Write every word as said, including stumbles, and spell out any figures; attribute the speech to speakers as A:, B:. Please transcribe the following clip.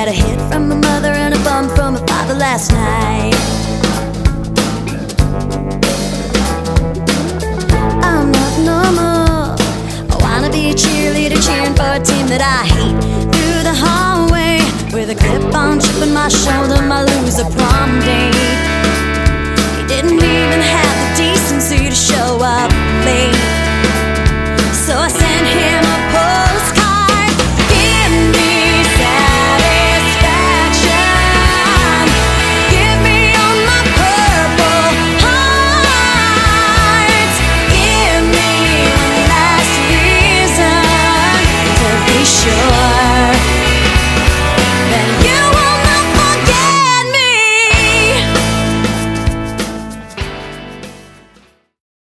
A: Had a hit from my mother and a bum from my father last night. I'm not normal. I wanna be a cheerleader cheering for a team that I hate. Through the hallway with a clip-on chip on my shoulder, my loser prom.